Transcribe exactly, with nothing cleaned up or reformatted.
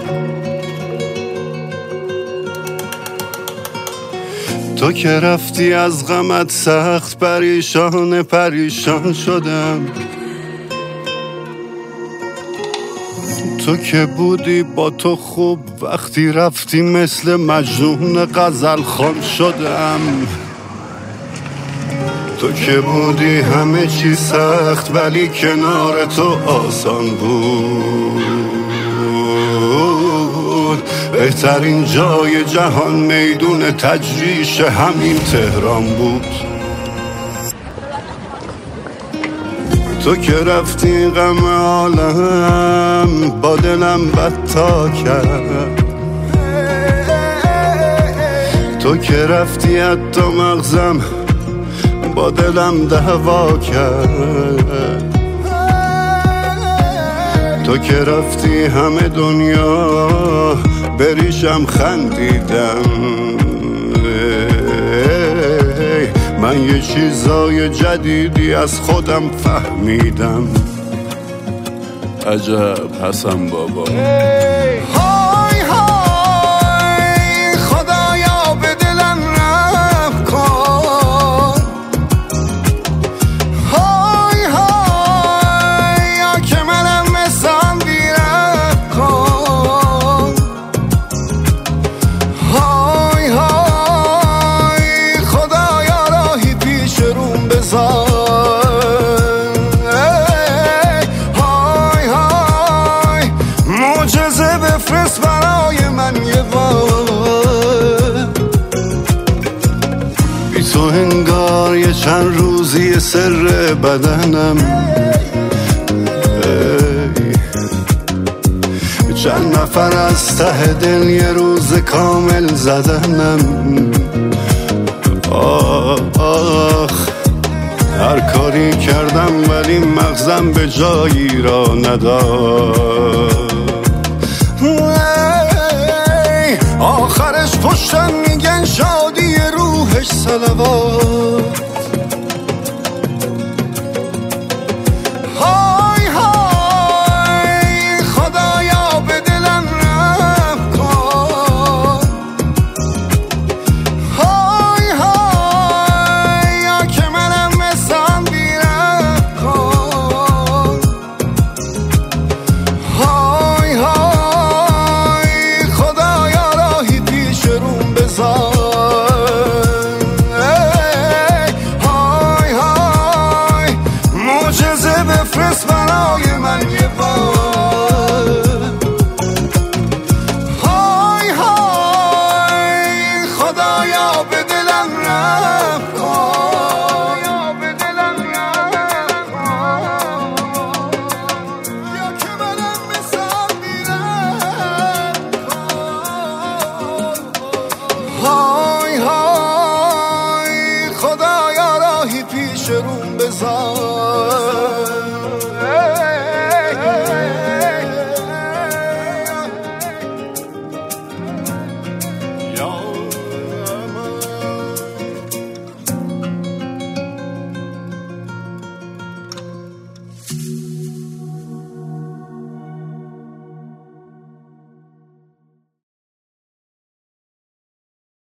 تو که رفتی از غمت سخت پریشان پریشان شدم. تو که بودی با تو خوب، وقتی رفتی مثل مجنون غزل خوان شدم. تو که بودی همه چی سخت ولی کنار تو آسان بود. بهترین جای جهان میدون تجریش همین تهران بود. تو که رفتی غم عالم با دلم بد کرد. تو که رفتی حتی مغزم با دلم دعوا کرد. تو که رفتی همه دنیا بریشم خندیدم. من یه چیزای جدیدی از خودم فهمیدم. عجب حسن بابا. های های خدایا به دلم رحم کن. های های یا که منم مثل بیرم کن. های های خدایا راهی پیش روم بذار. معجزه بفرست برای من یه بار. بی تو انگار یه چند روزی سر بدنم. چند نفر از ته دل یه روز کامل زدنم. آخ آخ هر کاری کردم ولی مغزم به جایی را نداد. آخرش پشتم میگن شادی روحش صلوات.